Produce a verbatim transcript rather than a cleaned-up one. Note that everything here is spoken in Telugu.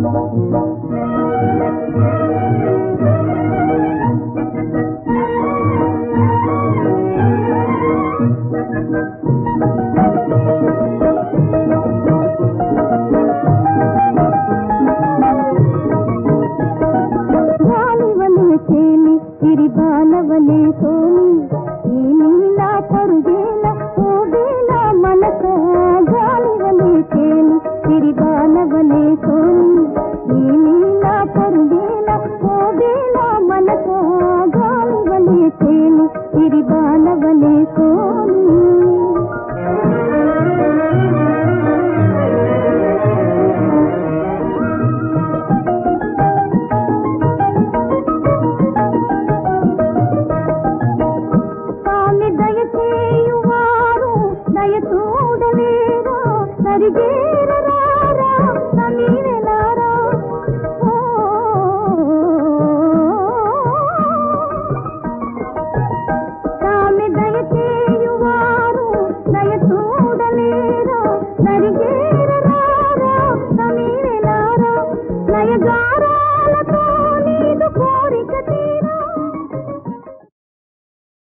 బాలవలే సోని ఈ నీలా పరుగేల ఓవేల మనస గాలివలే తేలి తిరి బాలవలే సోని ఈ నీలా పరుగేల ఓవేల మనస గాలివలే తేలి తిరి బాలవలే సోని Nayagara